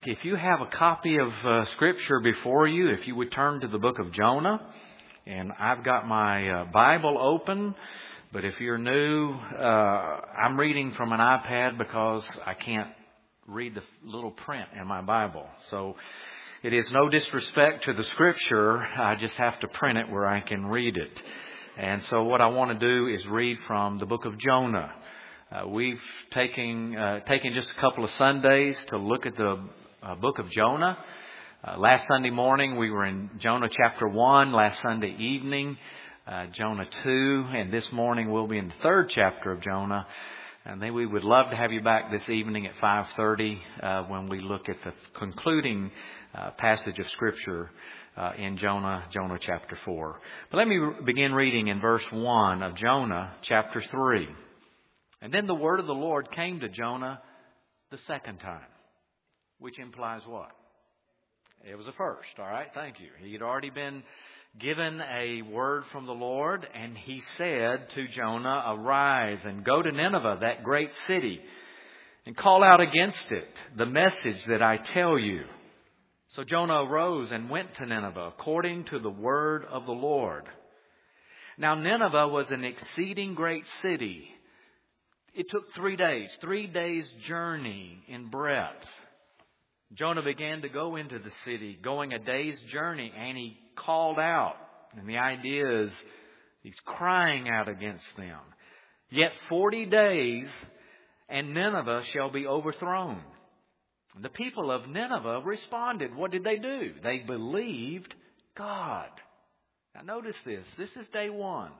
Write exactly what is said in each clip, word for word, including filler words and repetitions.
If you have a copy of uh, Scripture before you, if you would turn to the book of Jonah, and I've got my uh, Bible open, but if you're new, uh, I'm reading from an iPad because I can't read the little print in my Bible. So it is no disrespect to the Scripture, I just have to print it where I can read it. And so what I want to do is read from the book of Jonah. Uh, we've taken, uh, taken just a couple of Sundays to look at the Uh, book of Jonah. Uh, last Sunday morning we were in Jonah chapter one. Last Sunday evening, uh, Jonah two. And this morning we'll be in the third chapter of Jonah. And then we would love to have you back this evening at five thirty uh, when we look at the concluding uh, passage of Scripture uh, in Jonah, Jonah chapter four. But let me re- begin reading in verse one of Jonah chapter three. And then the word of the Lord came to Jonah the second time. Which implies what? It was a first, all right? Thank you. He had already been given a word from the Lord, and he said to Jonah, "Arise and go to Nineveh, that great city, and call out against it the message that I tell you." So Jonah arose and went to Nineveh according to the word of the Lord. Now Nineveh was an exceeding great city. It took three days, three days' journey in breadth. Jonah began to go into the city, going a day's journey, and he called out. And the idea is he's crying out against them. Yet forty days, and Nineveh shall be overthrown. And the people of Nineveh responded. What did they do? They believed God. Now notice this. This is day one.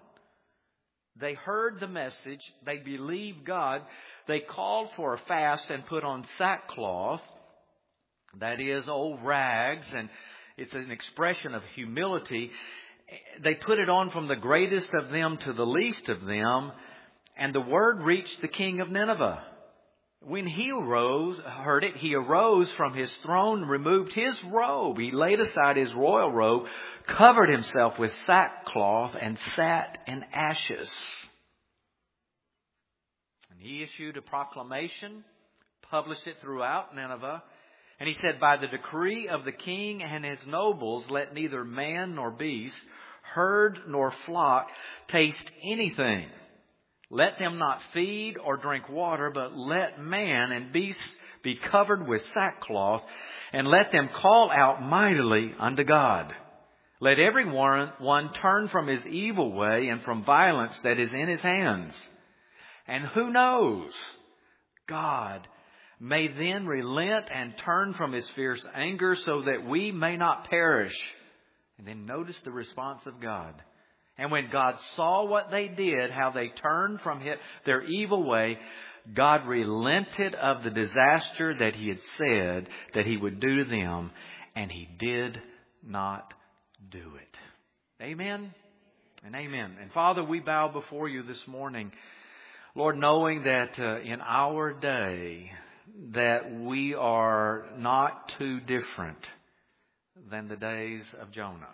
They heard the message. They believed God. They called for a fast and put on sackcloth. That is, old rags, and it's an expression of humility. They put it on from the greatest of them to the least of them, and the word reached the king of Nineveh. When he arose, heard it, he arose from his throne, removed his robe. He laid aside his royal robe, covered himself with sackcloth, and sat in ashes. And he issued a proclamation, published it throughout Nineveh. And he said, "By the decree of the king and his nobles, let neither man nor beast, herd nor flock taste anything. Let them not feed or drink water, but let man and beast be covered with sackcloth, and let them call out mightily unto God. Let every one, one turn from his evil way and from violence that is in his hands. And who knows? God may then relent and turn from his fierce anger so that we may not perish." And then notice the response of God. "And when God saw what they did, how they turned from their evil way, God relented of the disaster that he had said that he would do to them, and he did not do it." Amen and amen. And Father, we bow before you this morning, Lord, knowing that uh, in our day, that we are not too different than the days of Jonah.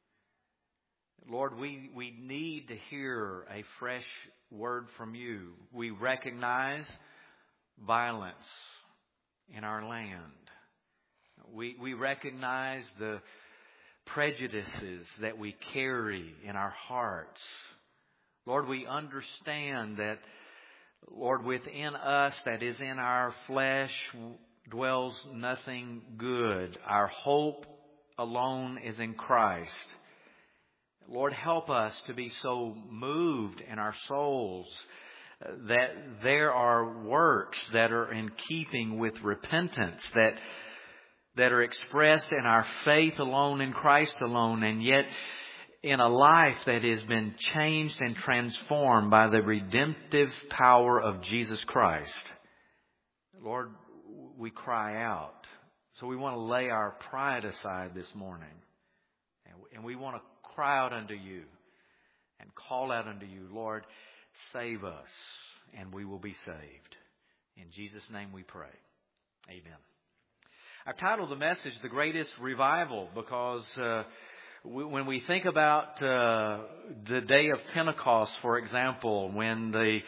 Lord, we, we need to hear a fresh word from you. We recognize violence in our land. We, we recognize the prejudices that we carry in our hearts. Lord, we understand that, Lord, within us, that is in our flesh, dwells nothing good. Our hope alone is in Christ. Lord, help us to be so moved in our souls that there are works that are in keeping with repentance, that, that are expressed in our faith alone, in Christ alone, and yet in a life that has been changed and transformed by the redemptive power of Jesus Christ. Lord, we cry out. So we want to lay our pride aside this morning. And we want to cry out unto you and call out unto you, Lord, save us, and we will be saved. In Jesus' name we pray. Amen. I've titled the message, "The Greatest Revival," because Uh, when we think about uh, the day of Pentecost, for example, when the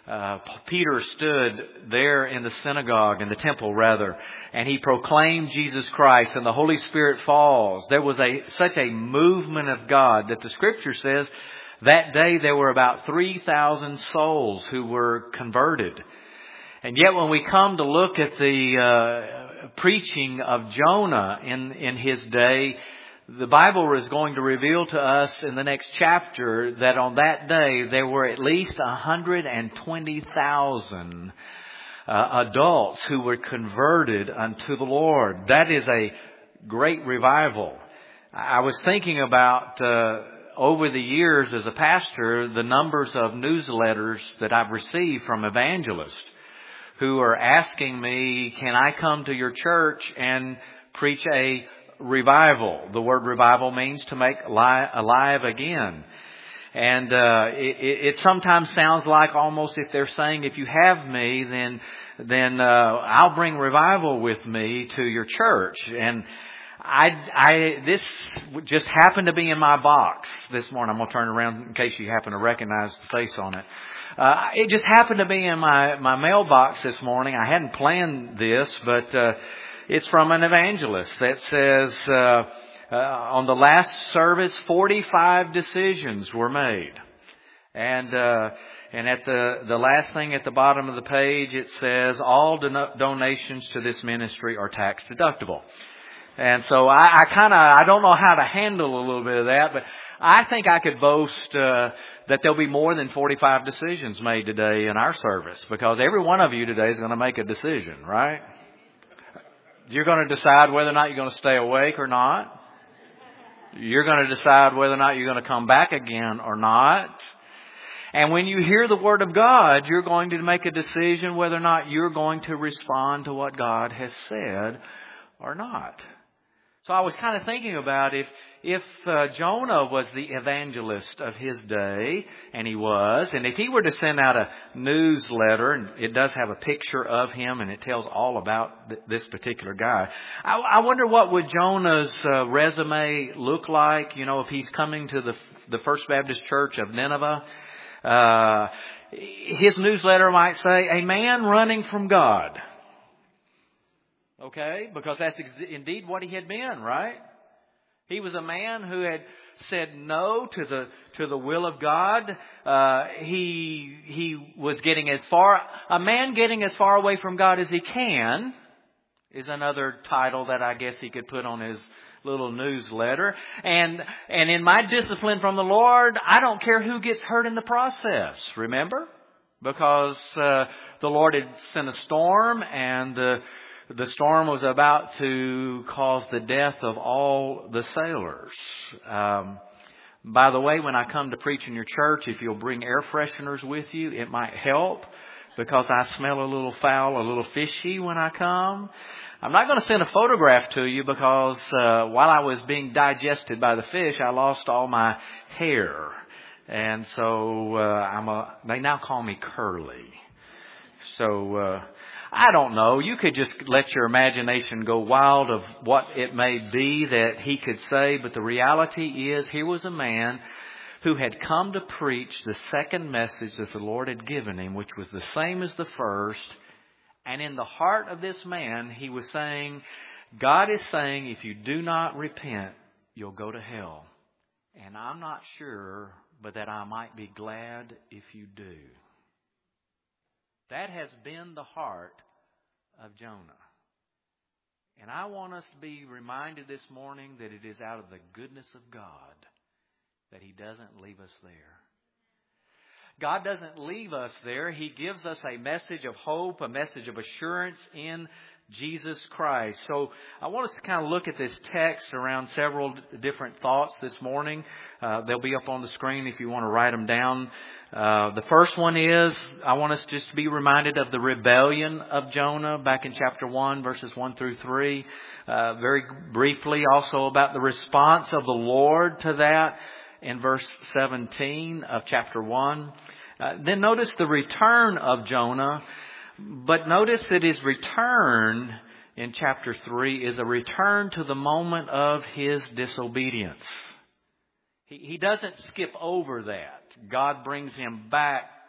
uh, Peter stood there in the synagogue, in the temple rather, and he proclaimed Jesus Christ, and the Holy Spirit falls. There was a such a movement of God that the Scripture says that day there were about three thousand souls who were converted. And yet when we come to look at the uh, preaching of Jonah in, in his day, the Bible is going to reveal to us in the next chapter that on that day there were at least one hundred twenty thousand uh, adults who were converted unto the Lord. That is a great revival. I was thinking about uh, over the years as a pastor, the numbers of newsletters that I've received from evangelists who are asking me, can I come to your church and preach a revival? The word revival means to make li- alive again. And uh, it, it sometimes sounds like almost if they're saying, if you have me, then then uh, I'll bring revival with me to your church. And I, I this just happened to be in my box this morning. I'm going to turn around in case you happen to recognize the face on it. Uh, it just happened to be in my, my mailbox this morning. I hadn't planned this, but uh, it's from an evangelist that says, uh, uh, on the last service, forty-five decisions were made. And, uh, and at the, the last thing at the bottom of the page, it says, all don- donations to this ministry are tax deductible. And so I, I kind of, I don't know how to handle a little bit of that, but I think I could boast uh, that there'll be more than forty-five decisions made today in our service, because every one of you today is going to make a decision, right? You're going to decide whether or not you're going to stay awake or not. You're going to decide whether or not you're going to come back again or not. And when you hear the Word of God, you're going to make a decision whether or not you're going to respond to what God has said or not. So I was kind of thinking about if if uh, Jonah was the evangelist of his day, and he was, and if he were to send out a newsletter, and it does have a picture of him, and it tells all about th- this particular guy, I, I wonder what would Jonah's uh, resume look like, you know, if he's coming to the the First Baptist Church of Nineveh. Uh, his newsletter might say, a man running from God. Okay, because that's ex- indeed what he had been, right? He was a man who had said no to the to the will of God. Uh, he he was getting as far a man getting as far away from God as he can is another title that I guess he could put on his little newsletter. And and in my discipline from the Lord, I don't care who gets hurt in the process. Remember, because uh, the Lord had sent a storm, and the The storm was about to cause the death of all the sailors. Um, by the way, when I come to preach in your church, if you'll bring air fresheners with you, it might help, because I smell a little foul, a little fishy when I come. I'm not going to send a photograph to you because uh, while I was being digested by the fish, I lost all my hair. And so uh, I'm a, they now call me Curly. So uh, I don't know. You could just let your imagination go wild of what it may be that he could say. But the reality is, here was a man who had come to preach the second message that the Lord had given him, which was the same as the first. And in the heart of this man, he was saying, God is saying, if you do not repent, you'll go to hell. And I'm not sure, but that I might be glad if you do. That has been the heart of Jonah. And I want us to be reminded this morning that it is out of the goodness of God that He doesn't leave us there. God doesn't leave us there. He gives us a message of hope, a message of assurance in Jesus Christ. So I want us to kind of look at this text around several different thoughts this morning. Uh, they'll be up on the screen if you want to write them down. Uh, the first one is, I want us just to be reminded of the rebellion of Jonah back in chapter one, verses one through three. Uh, very briefly also about the response of the Lord to that in verse seventeen of chapter one. Uh, then notice the return of Jonah. But notice that his return in chapter three is a return to the moment of his disobedience. He, he doesn't skip over that. God brings him back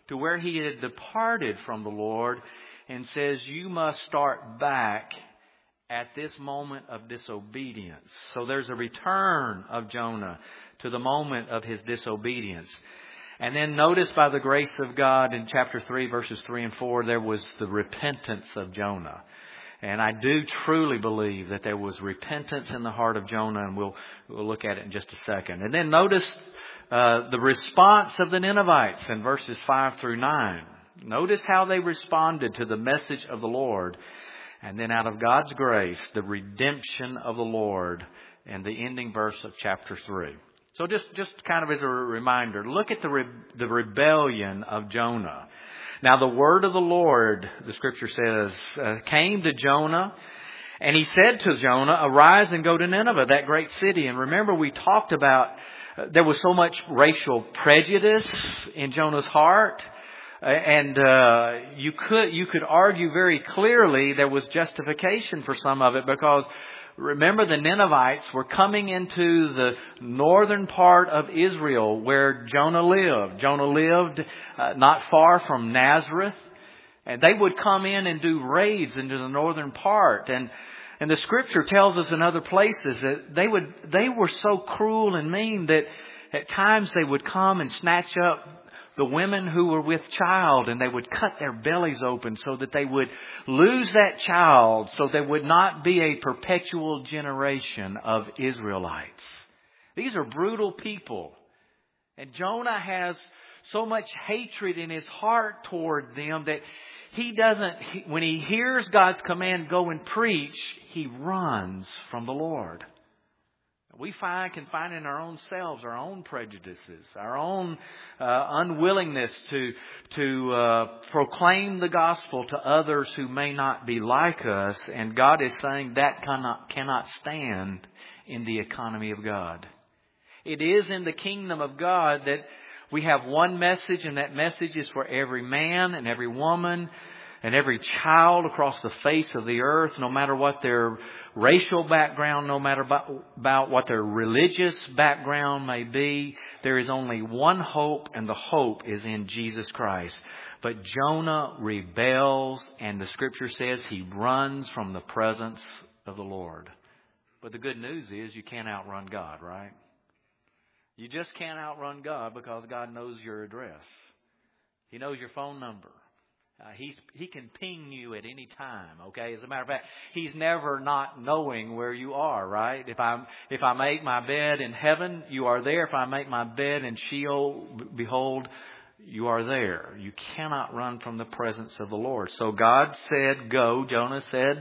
to where he had departed from the Lord, and says, you must start back at this moment of disobedience. So there's a return of Jonah to the moment of his disobedience. And then notice by the grace of God in chapter three, verses three and four, there was the repentance of Jonah. And I do truly believe that there was repentance in the heart of Jonah, and we'll, we'll look at it in just a second. And then notice uh, the response of the Ninevites in verses five through nine. Notice how they responded to the message of the Lord. And then out of God's grace, the redemption of the Lord and the ending verse of chapter three. So just, just kind of as a reminder, look at the re- the rebellion of Jonah. Now the word of the Lord, the scripture says, uh, came to Jonah, and he said to Jonah, arise and go to Nineveh, that great city. And remember, we talked about uh, there was so much racial prejudice in Jonah's heart. And uh, you could you could argue very clearly there was justification for some of it, because remember, the Ninevites were coming into the northern part of Israel where Jonah lived. Jonah lived uh, not far from Nazareth, and they would come in and do raids into the northern part. And and the scripture tells us in other places that they would they were so cruel and mean that at times they would come and snatch up the women who were with child, and they would cut their bellies open so that they would lose that child, so there would not be a perpetual generation of Israelites. These are brutal people. And Jonah has so much hatred in his heart toward them that he doesn't, when he hears God's command, go and preach, he runs from the Lord. We find, can find in our own selves, our own prejudices, our own uh, unwillingness to to uh, proclaim the gospel to others who may not be like us. And God is saying that cannot cannot stand in the economy of God. It is in the kingdom of God that we have one message, and that message is for every man and every woman and every child across the face of the earth, no matter what their racial background, no matter about, about what their religious background may be. There is only one hope, and the hope is in Jesus Christ. But Jonah rebels, and the scripture says he runs from the presence of the Lord. But the good news is you can't outrun God, right? You just can't outrun God, because God knows your address. He knows your phone number. Uh, he's, he can ping you at any time, okay? As a matter of fact, He's never not knowing where you are, right? If I if I make my bed in heaven, you are there. If I make my bed in Sheol, behold, you are there. You cannot run from the presence of the Lord. So God said, go. Jonah said,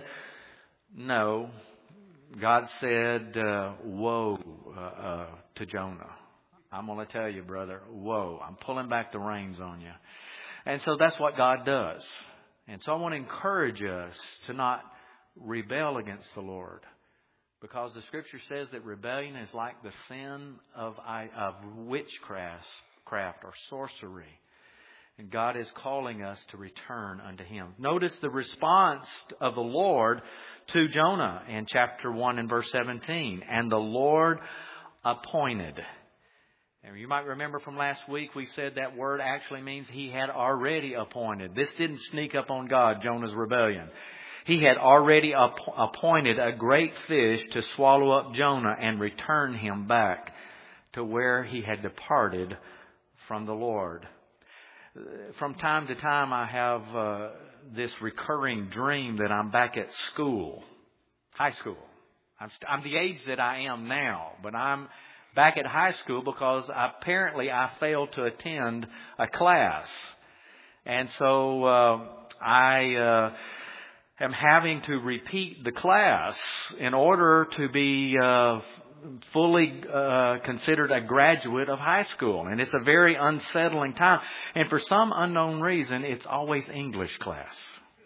no. God said, uh, woe uh, uh, to Jonah. I'm going to tell you, brother, woe. I'm pulling back the reins on you. And so that's what God does. And so I want to encourage us to not rebel against the Lord, because the scripture says that rebellion is like the sin of, of witchcraft craft or sorcery. And God is calling us to return unto Him. Notice the response of the Lord to Jonah in chapter one and verse seventeen. And the Lord appointed. And you might remember from last week we said that word actually means He had already appointed. This didn't sneak up on God, Jonah's rebellion. He had already ap- appointed a great fish to swallow up Jonah and return him back to where he had departed from the Lord. From time to time I have uh, this recurring dream that I'm back at school, high school. I'm, st- I'm the age that I am now, but I'm back at high school because apparently I failed to attend a class. And so uh, I uh, am having to repeat the class in order to be uh, fully uh, considered a graduate of high school. And it's a very unsettling time. And for some unknown reason, it's always English class.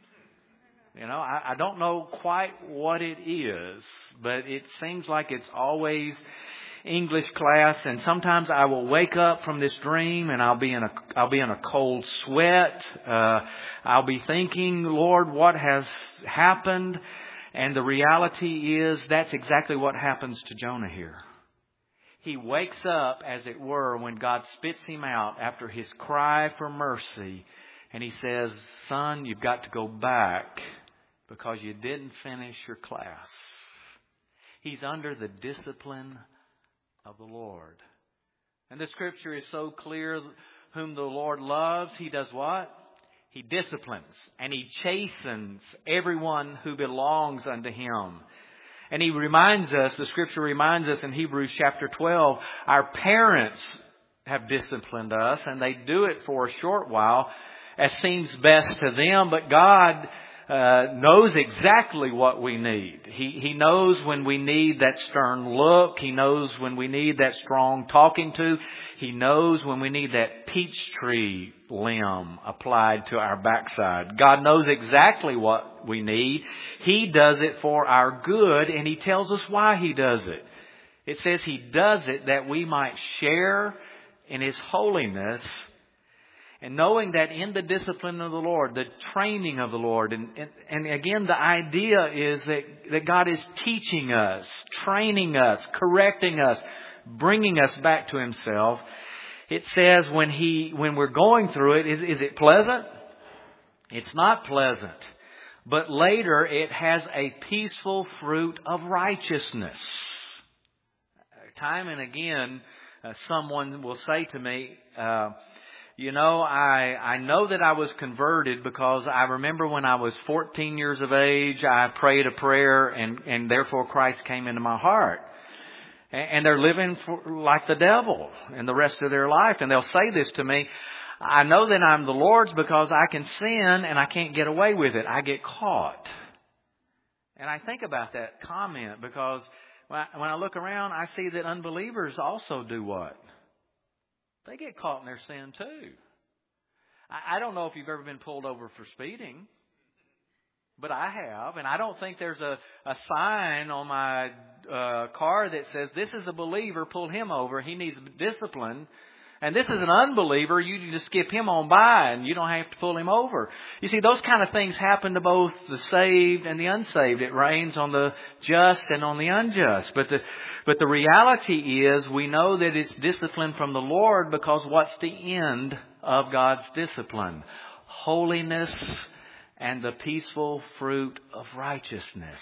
You know, I, I don't know quite what it is, but it seems like it's always English class. And sometimes I will wake up from this dream and I'll be in a I'll be in a cold sweat. Uh, I'll be thinking, Lord, what has happened? And the reality is that's exactly what happens to Jonah here. He wakes up, as it were, when God spits him out after his cry for mercy. And he says, son, you've got to go back because you didn't finish your class. He's under the discipline of the Lord. And the Scripture is so clear. Whom the Lord loves, He does what? He disciplines. And He chastens everyone who belongs unto Him. And He reminds us, the Scripture reminds us in Hebrews chapter twelve, our parents have disciplined us, and they do it for a short while as seems best to them. But God uh, knows exactly what we need. He, he knows when we need that stern look. He knows when we need that strong talking to. He knows when we need that peach tree limb applied to our backside. God knows exactly what we need. He does it for our good, and He tells us why He does it. It says He does it that we might share in His holiness. And knowing that in the discipline of the Lord, the training of the Lord, and, and, and again, the idea is that, that God is teaching us, training us, correcting us, bringing us back to Himself. It says when He, when we're going through it, is, is it pleasant? It's not pleasant. But later it has a peaceful fruit of righteousness. Time and again, uh, someone will say to me, uh, You know, I, I know that I was converted because I remember when I was fourteen years of age, I prayed a prayer and, and therefore Christ came into my heart. And, and they're living for, like the devil in the rest of their life. And they'll say this to me, I know that I'm the Lord's because I can sin and I can't get away with it. I get caught. And I think about that comment because when I, when I look around, I see that unbelievers also do what? They get caught in their sin too. I, I don't know if you've ever been pulled over for speeding, but I have. And I don't think there's a, a sign on my uh, car that says, this is a believer, pull him over. He needs discipline. And this is an unbeliever, you just skip him on by and you don't have to pull him over. You see, those kind of things happen to both the saved and the unsaved. It rains on the just and on the unjust. But the, but the reality is we know that it's discipline from the Lord because what's the end of God's discipline? Holiness and the peaceful fruit of righteousness.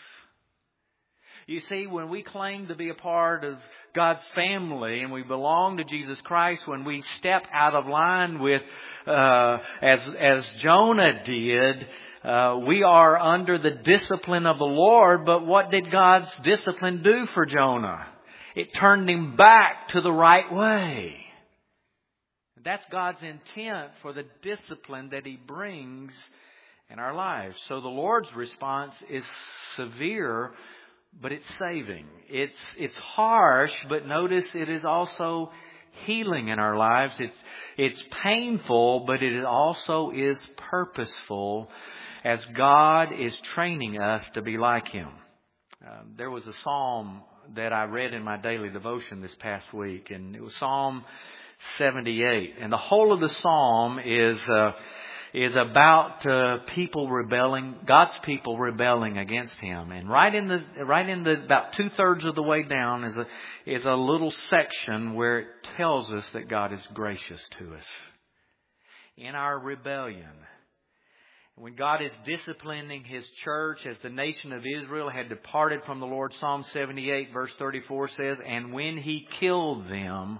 You see, when we claim to be a part of God's family and we belong to Jesus Christ, when we step out of line with, uh, as, as Jonah did, uh, we are under the discipline of the Lord. But what did God's discipline do for Jonah? It turned him back to the right way. That's God's intent for the discipline that He brings in our lives. So the Lord's response is severe, but it's saving. It's it's harsh, but notice it is also healing in our lives. It's it's painful, but it also is purposeful as God is training us to be like Him. Uh, there was a psalm that I read in my daily devotion this past week, and it was Psalm seventy-eight. And the whole of the psalm is uh, is about uh, people rebelling, God's people rebelling against Him. And right in the right in the about two thirds of the way down is a is a little section where it tells us that God is gracious to us in our rebellion. When God is disciplining His church as the nation of Israel had departed from the Lord, Psalm seventy-eight verse thirty-four says, and when He killed them,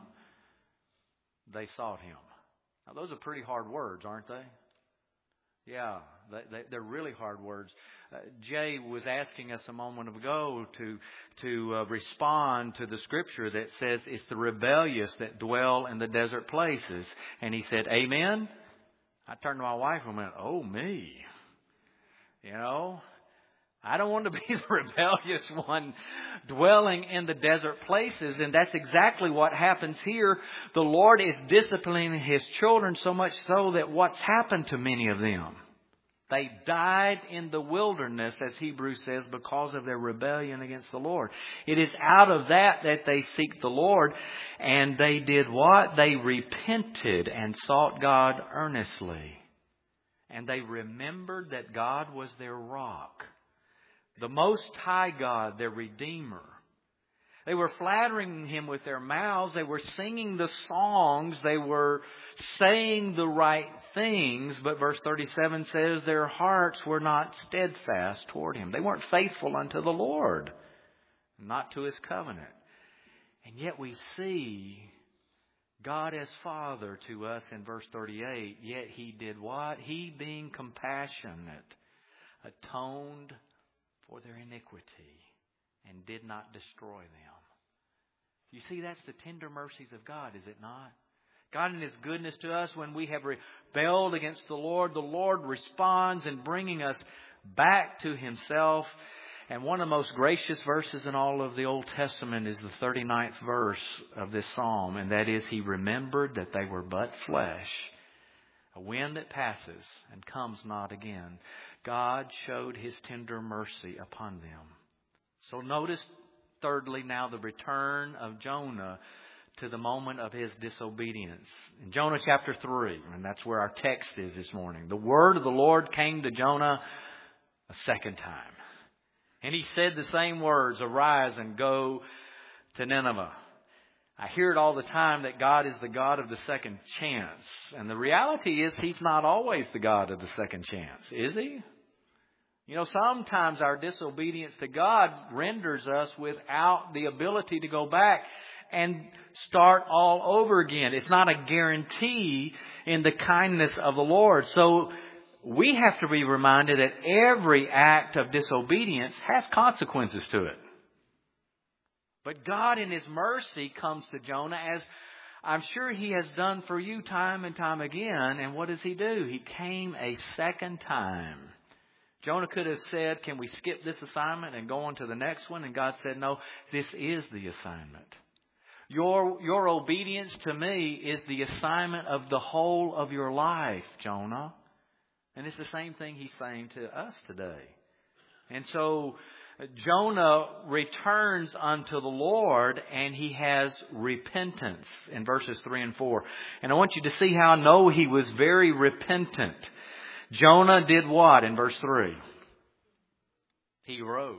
they sought Him. Now those are pretty hard words, aren't they? Yeah, they, they're really hard words. Uh, Jay was asking us a moment ago to to uh, respond to the scripture that says it's the rebellious that dwell in the desert places. And he said, amen. I turned to my wife and went, oh, me. You know, I don't want to be the rebellious one dwelling in the desert places. And that's exactly what happens here. The Lord is disciplining His children so much so that what's happened to many of them? They died in the wilderness, as Hebrews says, because of their rebellion against the Lord. It is out of that that they seek the Lord. And they did what? They repented and sought God earnestly. And they remembered that God was their rock. The Most High God, their Redeemer. They were flattering Him with their mouths. They were singing the songs. They were saying the right things. But verse thirty-seven says their hearts were not steadfast toward Him. They weren't faithful unto the Lord, not to His covenant. And yet we see God as Father to us in verse thirty-eight. Yet He did what? He, being compassionate, atoned for their iniquity and did not destroy them. You see, that's the tender mercies of God, is it not? God in His goodness to us, when we have rebelled against the Lord, the Lord responds in bringing us back to Himself. And one of the most gracious verses in all of the Old Testament is the thirty-ninth verse of this psalm. And that is, He remembered that they were but flesh, a wind that passes and comes not again. God showed His tender mercy upon them. So notice, thirdly, now the return of Jonah to the moment of his disobedience. In Jonah chapter three, and that's where our text is this morning. The word of the Lord came to Jonah a second time. And he said the same words, "Arise and go to Nineveh." I hear it all the time that God is the God of the second chance. And the reality is He's not always the God of the second chance, is He? You know, sometimes our disobedience to God renders us without the ability to go back and start all over again. It's not a guarantee in the kindness of the Lord. So we have to be reminded that every act of disobedience has consequences to it. But God in His mercy comes to Jonah, as I'm sure He has done for you time and time again. And what does He do? He came a second time. Jonah could have said, "Can we skip this assignment and go on to the next one?" And God said, "No, this is the assignment. Your, your obedience to me is the assignment of the whole of your life, Jonah." And it's the same thing He's saying to us today. And so Jonah returns unto the Lord, and he has repentance in verses three and four. And I want you to see how I know he was very repentant. Jonah did what in verse three? He rose.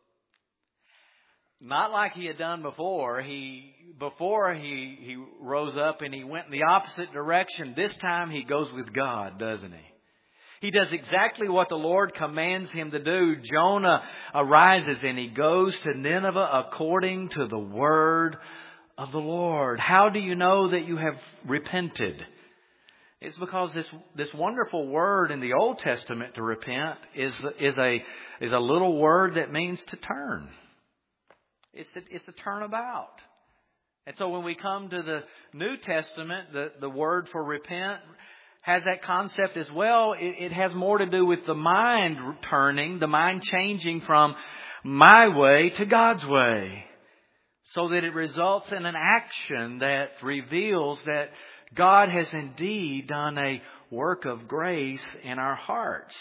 Not like he had done before. He before he, he rose up and he went in the opposite direction. This time he goes with God, doesn't he? He does exactly what the Lord commands him to do. Jonah arises and he goes to Nineveh according to the word of the Lord. How do you know that you have repented? It's because this this wonderful word in the Old Testament to repent is is a is a little word that means to turn. It's to, it's to turn about. And so when we come to the New Testament, the, the word for repent has that concept as well. It, it has more to do with the mind turning, the mind changing from my way to God's way, so that it results in an action that reveals that God has indeed done a work of grace in our hearts.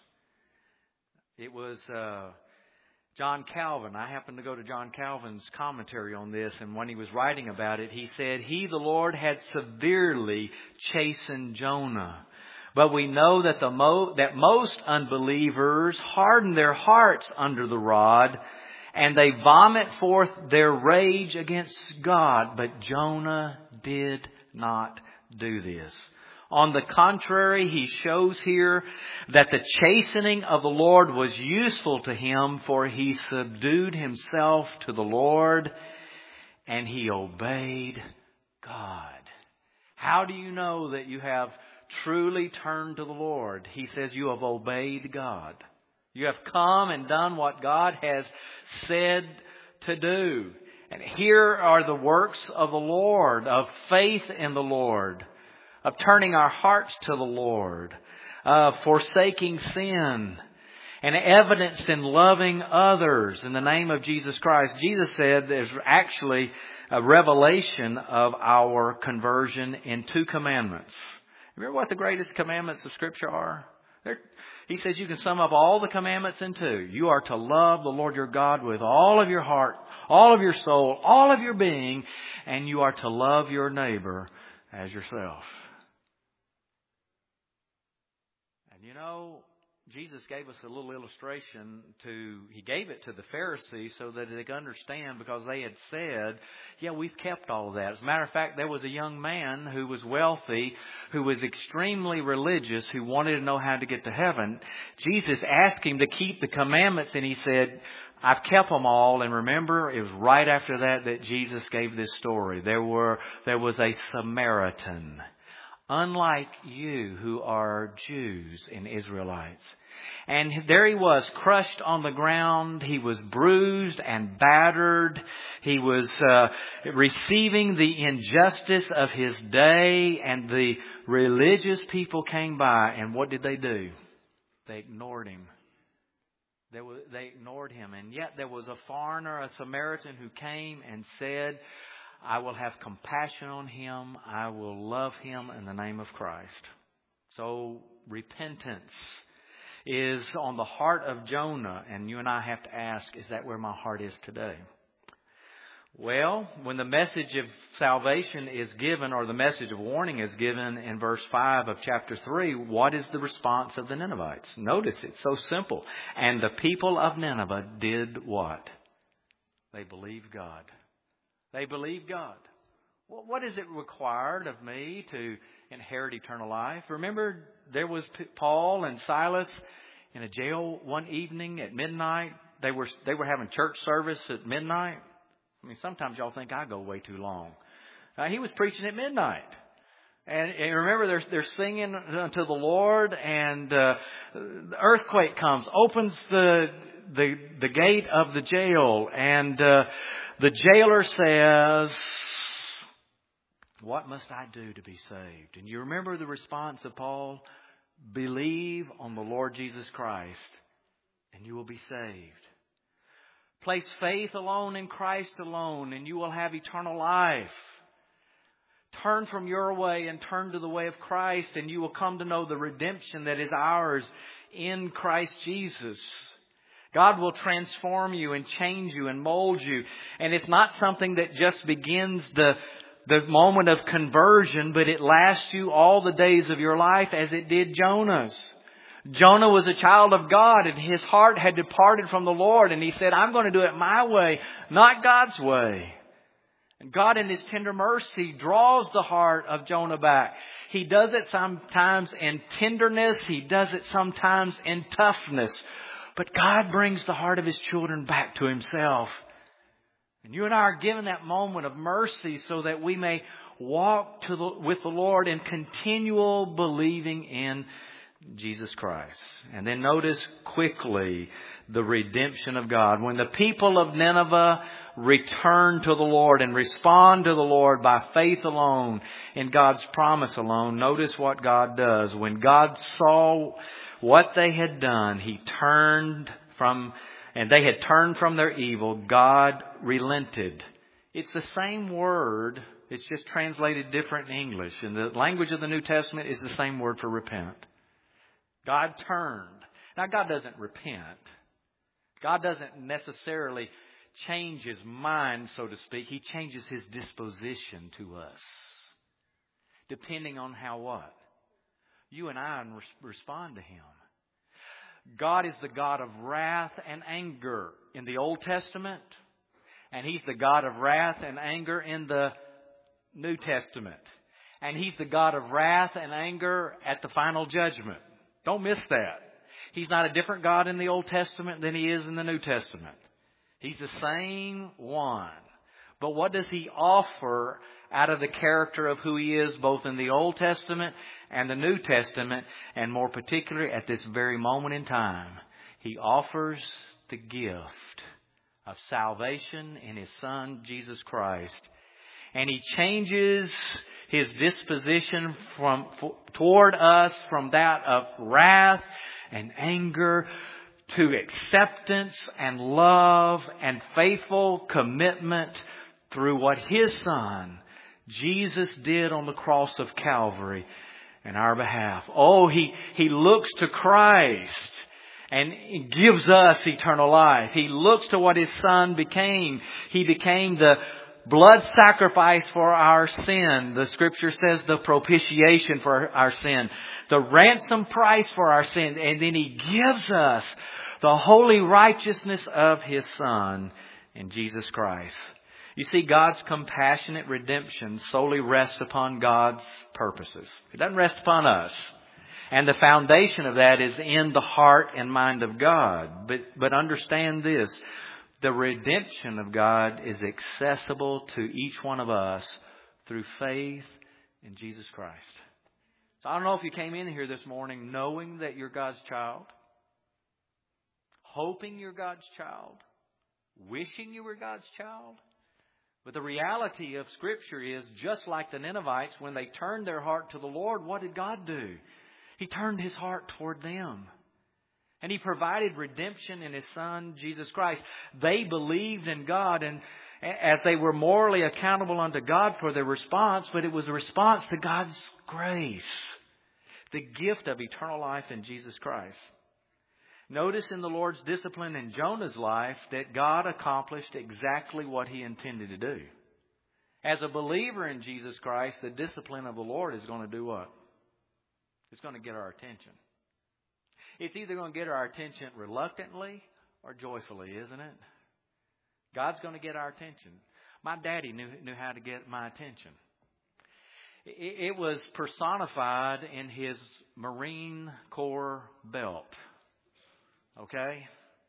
It was uh, John Calvin. I happened to go to John Calvin's commentary on this, and when he was writing about it, he said, "He, the Lord, had severely chastened Jonah. But we know that the mo- that most unbelievers harden their hearts under the rod, and they vomit forth their rage against God. But Jonah did not do this. On the contrary, he shows here that the chastening of the Lord was useful to him, for he subdued himself to the Lord and he obeyed God." How do you know that you have truly turned to the Lord? He says you have obeyed God. You have come and done what God has said to do. And here are the works of the Lord, of faith in the Lord, of turning our hearts to the Lord, of forsaking sin, and evidenced in loving others in the name of Jesus Christ. Jesus said there's actually a revelation of our conversion in two commandments. Remember what the greatest commandments of Scripture are? They're, he says you can sum up all the commandments in two. You are to love the Lord your God with all of your heart, all of your soul, all of your being, and you are to love your neighbor as yourself. And you know, Jesus gave us a little illustration to, He gave it to the Pharisees so that they could understand, because they had said, yeah, we've kept all of that. As a matter of fact, there was a young man who was wealthy, who was extremely religious, who wanted to know how to get to heaven. Jesus asked him to keep the commandments, and he said, I've kept them all. And remember, it was right after that that Jesus gave this story. There were, there was a Samaritan, unlike you who are Jews and Israelites. And there he was, crushed on the ground. He was bruised and battered. He was uh, receiving the injustice of his day. And the religious people came by. And what did they do? They ignored him. They, were, they ignored him. And yet there was a foreigner, a Samaritan, who came and said, I will have compassion on him. I will love him in the name of Christ. So repentance is on the heart of Jonah. And you and I have to ask, is that where my heart is today? Well, when the message of salvation is given, or the message of warning is given in verse five of chapter three, what is the response of the Ninevites? Notice, it's so simple. And the people of Nineveh did what? They believed God. They believed God. Well, what is it required of me to inherit eternal life? Remember, there was Paul and Silas in a jail one evening at midnight. They were they were having church service at midnight. I mean, sometimes y'all think I go way too long. Uh, he was preaching at midnight. And, and remember, they're, they're singing unto the Lord, and uh, the earthquake comes, opens the the the gate of the jail, and uh, the jailer says, what must I do to be saved? And you remember the response of Paul? Believe on the Lord Jesus Christ, and you will be saved. Place faith alone in Christ alone, and you will have eternal life. Turn from your way and turn to the way of Christ, and you will come to know the redemption that is ours in Christ Jesus. God will transform you and change you and mold you. And it's not something that just begins the, the moment of conversion, but it lasts you all the days of your life, as it did Jonah's. Jonah was a child of God, and his heart had departed from the Lord. And he said, I'm going to do it my way, not God's way. And God, in His tender mercy, draws the heart of Jonah back. He does it sometimes in tenderness. He does it sometimes in toughness. But God brings the heart of His children back to Himself. And you and I are given that moment of mercy so that we may walk to the, with the Lord in continual believing in Jesus Christ. And then notice quickly the redemption of God. When the people of Nineveh return to the Lord and respond to the Lord by faith alone, in God's promise alone, notice what God does. When God saw what they had done, He turned from, and they had turned from their evil, God relented. It's the same word. It's just translated different in English. And the language of the New Testament is the same word for repent. God turned. Now, God doesn't repent. God doesn't necessarily change His mind, so to speak. He changes His disposition to us. Depending on how what? You and I respond to Him. God is the God of wrath and anger in the Old Testament. And He's the God of wrath and anger in the New Testament. And He's the God of wrath and anger at the final judgment. Don't miss that. He's not a different God in the Old Testament than He is in the New Testament. He's the same one. But what does He offer out of the character of who He is, both in the Old Testament and the New Testament, and more particularly at this very moment in time? He offers the gift of salvation in His Son, Jesus Christ. And He changes His disposition from toward us from that of wrath and anger to acceptance and love and faithful commitment through what His Son, Jesus, did on the cross of Calvary in our behalf. Oh, He, He looks to Christ and gives us eternal life. He looks to what His Son became. He became the blood sacrifice for our sin. The Scripture says the propitiation for our sin. The ransom price for our sin. And then He gives us the holy righteousness of His Son in Jesus Christ. You see, God's compassionate redemption solely rests upon God's purposes. It doesn't rest upon us. And the foundation of that is in the heart and mind of God. But, but understand this. The redemption of God is accessible to each one of us through faith in Jesus Christ. So I don't know if you came in here this morning knowing that you're God's child, hoping you're God's child, wishing you were God's child. But the reality of Scripture is, just like the Ninevites, when they turned their heart to the Lord, what did God do? He turned His heart toward them. And He provided redemption in His Son, Jesus Christ. They believed in God, and as they were morally accountable unto God for their response, but it was a response to God's grace, the gift of eternal life in Jesus Christ. Notice in the Lord's discipline in Jonah's life that God accomplished exactly what He intended to do. As a believer in Jesus Christ, the discipline of the Lord is going to do what? It's going to get our attention. It's either going to get our attention reluctantly or joyfully, isn't it? God's going to get our attention. My daddy knew, knew how to get my attention. It, it was personified in his Marine Corps belt. Okay?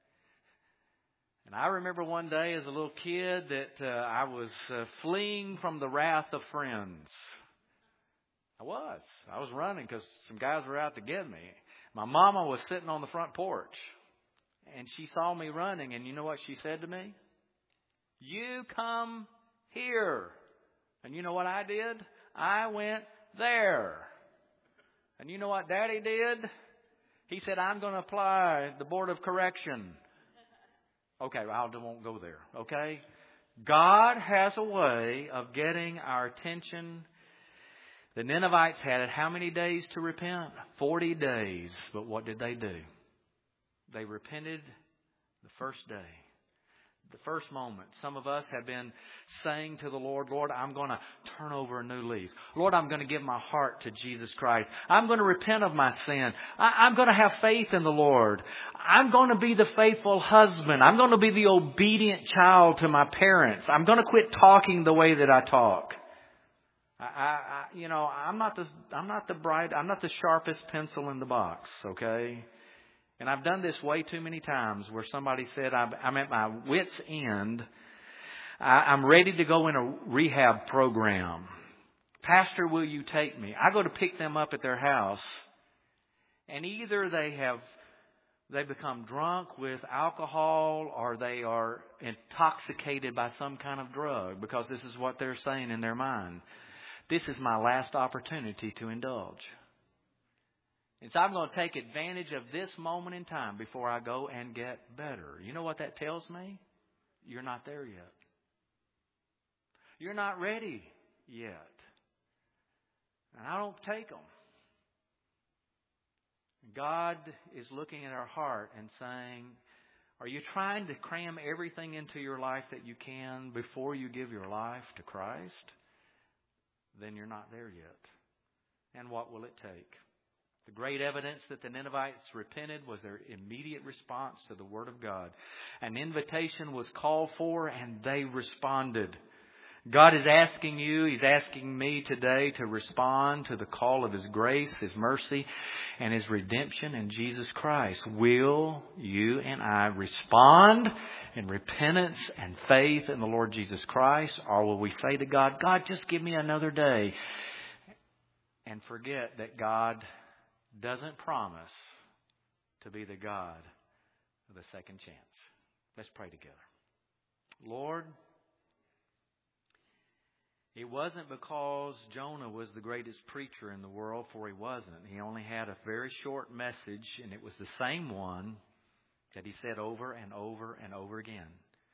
And I remember one day as a little kid that uh, I was uh, fleeing from the wrath of friends. I was. I was running because some guys were out to get me. My mama was sitting on the front porch. And she saw me running. And you know what she said to me? You come here. And you know what I did? I went there. And you know what Daddy did? He said, I'm going to apply the Board of Correction. Okay, I won't go there. Okay? God has a way of getting our attention. The Ninevites had how many days to repent? Forty days. But what did they do? They repented the first day. The first moment. Some of us have been saying to the Lord, Lord, I'm going to turn over a new leaf. Lord, I'm going to give my heart to Jesus Christ. I'm going to repent of my sin. I, I'm going to have faith in the Lord. I'm going to be the faithful husband. I'm going to be the obedient child to my parents. I'm going to quit talking the way that I talk. I, I, I you know, I'm not the, I'm not the bright, I'm not the sharpest pencil in the box, okay? And I've done this way too many times where somebody said, I'm, I'm at my wit's end. I, I'm ready to go in a rehab program. Pastor, will you take me? I go to pick them up at their house. And either they have, they become drunk with alcohol or they are intoxicated by some kind of drug, because this is what they're saying in their mind. This is my last opportunity to indulge. And so I'm going to take advantage of this moment in time before I go and get better. You know what that tells me? You're not there yet. You're not ready yet. And I don't take them. God is looking at our heart and saying, are you trying to cram everything into your life that you can before you give your life to Christ? Then you're not there yet. And what will it take? The great evidence that the Ninevites repented was their immediate response to the Word of God. An invitation was called for and they responded. God is asking you, He's asking me today to respond to the call of His grace, His mercy, and His redemption in Jesus Christ. Will you and I respond in repentance and faith in the Lord Jesus Christ? Or will we say to God, God, just give me another day, and forget that God doesn't promise to be the God of the second chance? Let's pray together. Lord, it wasn't because Jonah was the greatest preacher in the world, for he wasn't. He only had a very short message, and it was the same one that he said over and over and over again.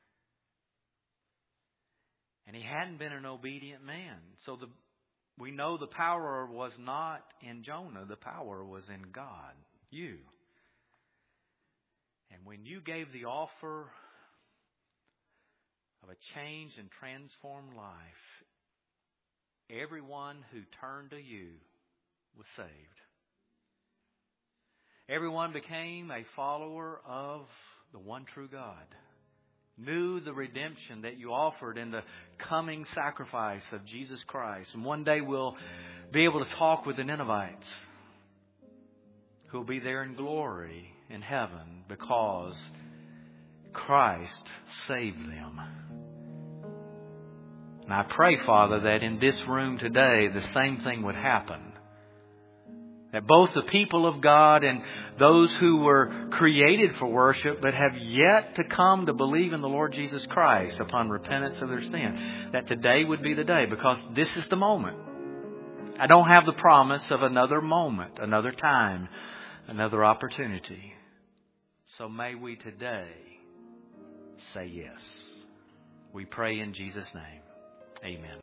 And he hadn't been an obedient man. So the we know the power was not in Jonah. The power was in God, you. And when you gave the offer of a changed and transformed life. Everyone who turned to you was saved. Everyone became a follower of the one true God. Knew the redemption that you offered in the coming sacrifice of Jesus Christ. And one day we'll be able to talk with the Ninevites who will be there in glory in heaven because Christ saved them. And I pray, Father, that in this room today the same thing would happen. That both the people of God and those who were created for worship but have yet to come to believe in the Lord Jesus Christ upon repentance of their sin, that today would be the day, because this is the moment. I don't have the promise of another moment, another time, another opportunity. So may we today say yes. We pray in Jesus' name. Amen.